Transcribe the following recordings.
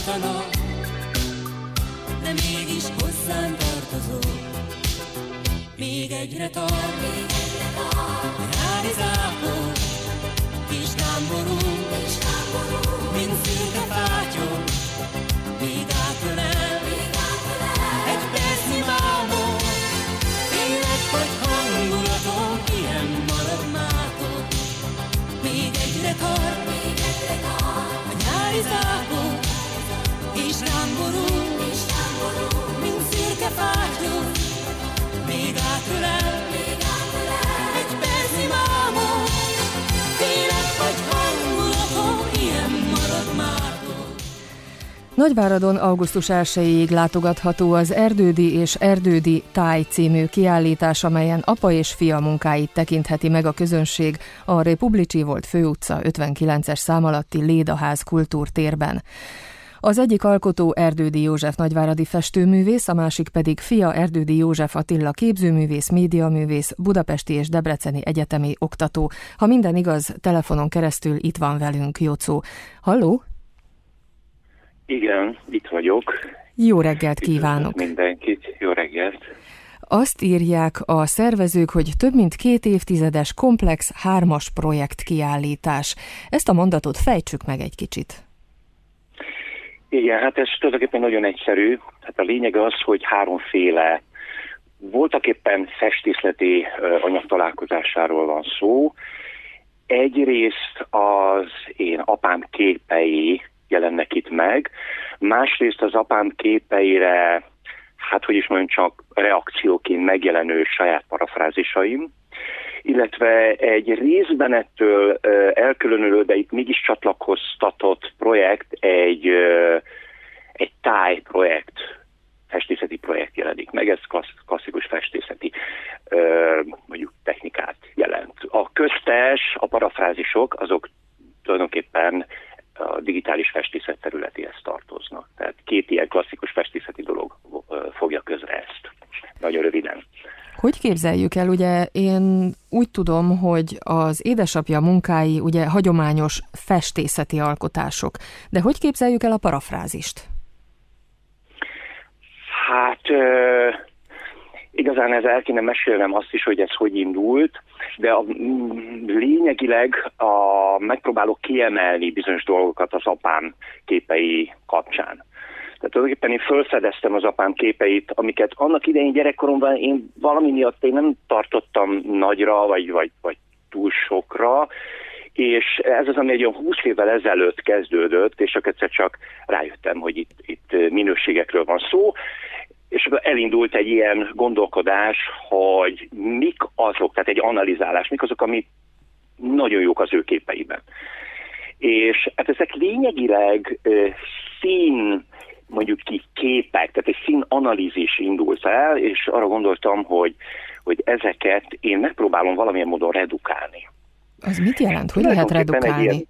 nap, de mégis hozzám tartozol. Még egyre tart, a nyári zápor, kis lámború, mint szürke fátyol, még átölel, egy percnyi mámor, élet vagy hangulatom, ilyen marad mától. Még egyre tart, a nyári zápor, kis lámború, mint szürke fátyol, még átölel, egy percnyi mámor, élet vagy hangulatom, ilyen marad mától. Nagyváradon augusztus 1-ig látogatható az Erdődi és Erdődi Táj című kiállítás, amelyen apa és fia munkáit tekintheti meg a közönség a Republicsi volt főutca 59-es szám alatti Lédaház kultúrtérben. Az egyik alkotó Erdődi József nagyváradi festőművész, a másik pedig fia Erdődi József Attila képzőművész, médiaművész, budapesti és debreceni egyetemi oktató. Ha minden igaz, telefonon keresztül itt van velünk Jocó. Halló? Igen, itt vagyok. Jó reggelt kívánok! Mindenkit, jó reggelt! Azt írják a szervezők, hogy több mint 2 évtizedes komplex 3-as projekt kiállítás. Ezt a mondatot fejtsük meg egy kicsit. Igen, hát ez tulajdonképpen nagyon egyszerű. Hát a lényeg az, hogy 3 voltaképpen festészeti anyag találkozásáról van szó. Egyrészt az én apám képei jelennek itt meg, másrészt az apám képeire, hát hogy is mondjam, csak reakcióként megjelenő saját parafrázisaim, illetve egy részben ettől elkülönülő, de itt mégis csatlakoztatott projekt, egy tájprojekt, festészeti projekt jelenik meg, ez klasszikus festészeti mondjuk technikát jelent. A köztes, a parafrázisok, azok tulajdonképpen a digitális festészet területéhez tartoznak. Tehát 2 ilyen klasszikus festészeti dolog fogja közre ezt. Nagyon röviden. Hogy képzeljük el? Ugye én úgy tudom, hogy az édesapja munkái ugye hagyományos festészeti alkotások. De hogy képzeljük el a parafrázist? Hát igazán el kéne mesélnem azt is, hogy ez hogy indult, de lényegileg megpróbálok kiemelni bizonyos dolgokat az apám képei kapcsán. Tehát tulajdonképpen én felfedeztem az apám képeit, amiket annak idején gyerekkoromban én valami miatt én nem tartottam nagyra, vagy túl sokra, és ez az, ami egy olyan 20 évvel ezelőtt kezdődött, és egyszer csak rájöttem, hogy itt minőségekről van szó, és akkor elindult egy ilyen gondolkodás, hogy mik azok, tehát egy analizálás, mik azok, amik nagyon jók az ő képeiben. És hát ezek lényegileg mondjuk ki képek, tehát egy színanalízis indult el, és arra gondoltam, hogy ezeket én megpróbálom valamilyen módon redukálni. Az mit jelent? Hogy lehet redukálni?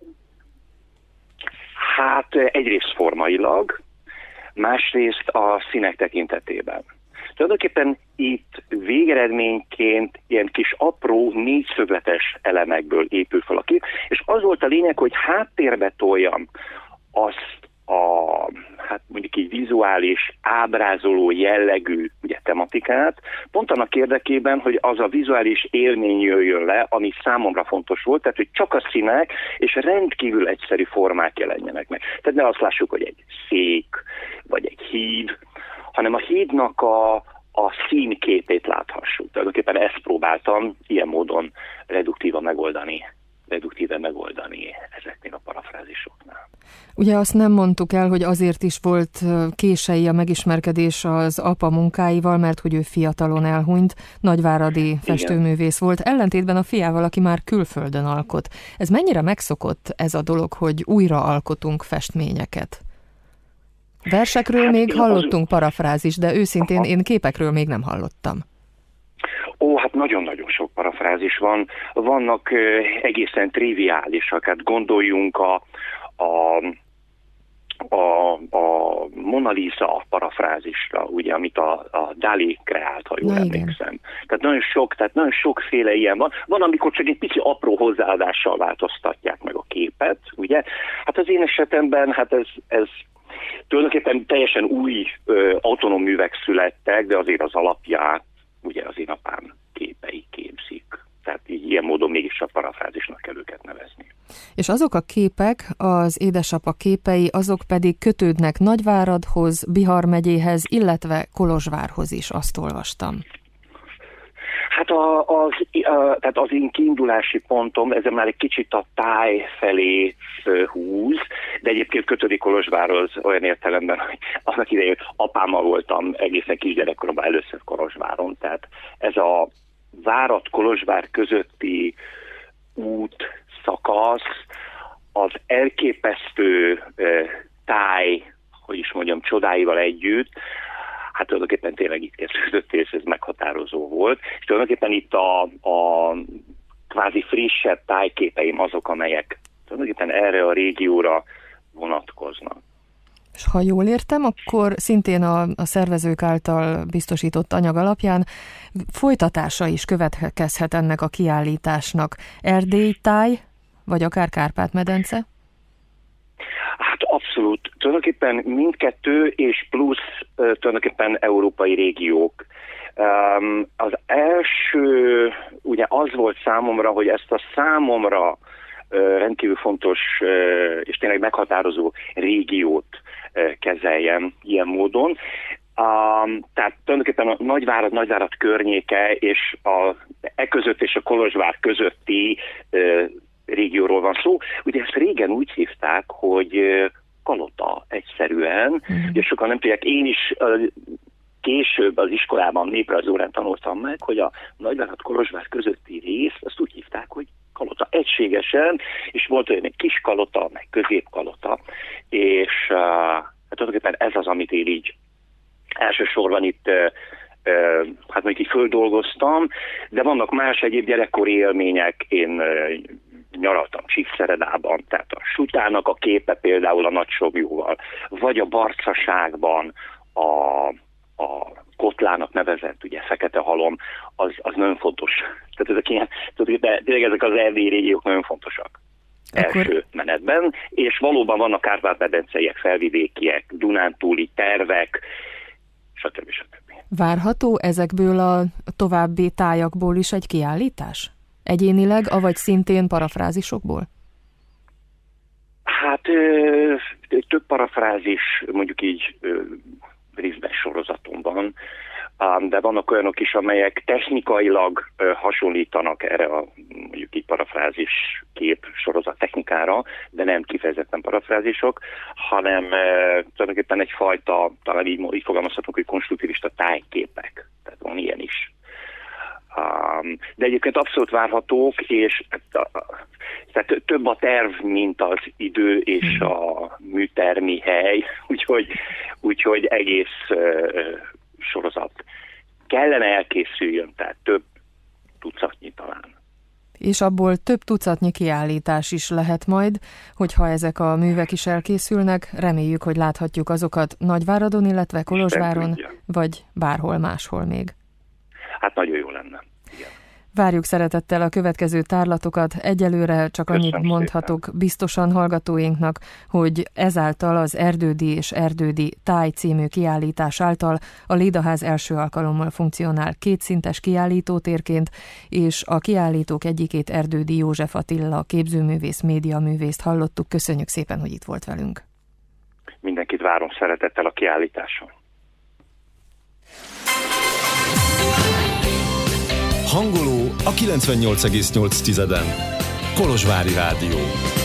Hát egyrészt formailag, másrészt a színek tekintetében. Tulajdonképpen itt végeredményként ilyen kis apró négyszögletes elemekből épül fel a kép, és az volt a lényeg, hogy háttérbe toljam azt hát mondjuk így vizuális, ábrázoló jellegű ugye, tematikát, pont annak érdekében, hogy az a vizuális élmény jöjjön le, ami számomra fontos volt, tehát hogy csak a színek és rendkívül egyszerű formák jelenjenek meg. Tehát ne azt lássuk, hogy egy szék, vagy egy híd, hanem a hídnak a színképét láthassuk. Tulajdonképpen ezt próbáltam ilyen módon reduktíve megoldani ezeknél a parafrázisoknál. Ugye azt nem mondtuk el, hogy azért is volt késői a megismerkedés az apa munkáival, mert hogy ő fiatalon elhunyt, nagyváradi festőművész volt, ellentétben a fiával, aki már külföldön alkot. Ez mennyire megszokott ez a dolog, hogy újra alkotunk festményeket? Versekről hát még hallottunk parafrázis, de őszintén én képekről még nem hallottam. Hát nagyon-nagyon sok parafrázis van. Vannak egészen triviálisak. Hát gondoljunk a Mona Lisa parafrázisra, ugye, amit a Dali kreált, ha jól emlékszem. Tehát nagyon sokféle ilyen van. Van, amikor csak egy pici apró hozzáadással változtatják meg a képet, ugye. Hát az én esetemben, hát ez Tulajdonképpen teljesen új autonóm művek születtek, de azért az alapját ugye az én apám képei képzik. Tehát így ilyen módon mégis a parafrázisnak kell őket nevezni. És azok a képek, az édesapa képei, azok pedig kötődnek Nagyváradhoz, Bihar megyéhez, illetve Kolozsvárhoz is, azt olvastam. Hát tehát az én kiindulási pontom, ez már egy kicsit a táj felé húz, de egyébként kötődik Kolozsvárhoz olyan értelemben, hogy annak idején apámmal voltam egészen kisgyerekkoromban először Kolozsváron, tehát ez a Várad-Kolozsvár közötti út szakasz, az elképesztő táj, hogy is mondjam, csodáival együtt, hát tulajdonképpen tényleg itt kezdődött, és ez meghatározó volt. És tulajdonképpen itt a kvázi frissebb tájképeim azok, amelyek tulajdonképpen erre a régióra vonatkoznak. És ha jól értem, akkor szintén a szervezők által biztosított anyag alapján folytatása is következhet ennek a kiállításnak. Erdélytáj, vagy akár Kárpát-medence? Hát abszolút. Tulajdonképpen mindkettő, és plusz tulajdonképpen európai régiók. Az első, ugye az volt számomra, hogy ezt a számomra rendkívül fontos és tényleg meghatározó régiót kezeljem ilyen módon. Tehát tulajdonképpen a Nagyvárad környéke és között és a Kolozsvár közötti régióról van szó. Ugye ezt régen úgy hívták, hogy Kalota egyszerűen, ugye sokan nem tudják, én is később az iskolában néprajzórán tanultam meg, hogy a Nagyvárad-Kolozsvár közötti részt azt úgy hívták, hogy Kalota egységesen, és volt olyan egy kis Kalota, meg középkalota, és hát tulajdonképpen ez az, amit én így elsősorban itt hát mondjuk így földolgoztam, de vannak más egyéb gyerekkori élmények, én nyaraltam Csíkszeredában, tehát a Sutának a képe például a Nagysoglyóval, vagy a Barcaságban a Kotlának nevezett, ugye Fekete Halom, az nagyon fontos. Tehát ezek az erdélyi régiók nagyon fontosak. Első menetben, és valóban vannak kárpát-medenceiek, felvidékiek, dunántúli tervek, stb. Várható ezekből a további tájakból is egy kiállítás? Egyénileg, avagy szintén parafrázisokból? Hát több parafrázis mondjuk így részben sorozatomban, de vannak olyanok is, amelyek technikailag hasonlítanak erre a mondjuk így parafrázis kép sorozat technikára, de nem kifejezetten parafrázisok, hanem tulajdonképpen egyfajta, talán így fogalmazhatunk, hogy konstruktivista tájképek. Tehát van ilyen is. De egyébként abszolút várhatók, és tehát több a terv, mint az idő és a műtermi hely, úgyhogy egész sorozat kellene elkészüljön, tehát több tucatnyi talán. És abból több tucatnyi kiállítás is lehet majd, hogyha ezek a művek is elkészülnek, reméljük, hogy láthatjuk azokat Nagyváradon, illetve Kolozsváron, vagy bárhol máshol még. Hát nagyon jó lenne. Igen. Várjuk szeretettel a következő tárlatokat. Egyelőre csak annyit mondhatok biztosan hallgatóinknak, hogy ezáltal az Erdődi és Erdődi Táj című kiállítás által a Lédaház első alkalommal funkcionál kétszintes kiállítótérként, és a kiállítók egyikét, Erdődi József Attila képzőművész, médiaművészt hallottuk. Köszönjük szépen, hogy itt volt velünk. Mindenkit várom szeretettel a kiállításon. Hangoló a 98,8-en. Kolozsvári Rádió.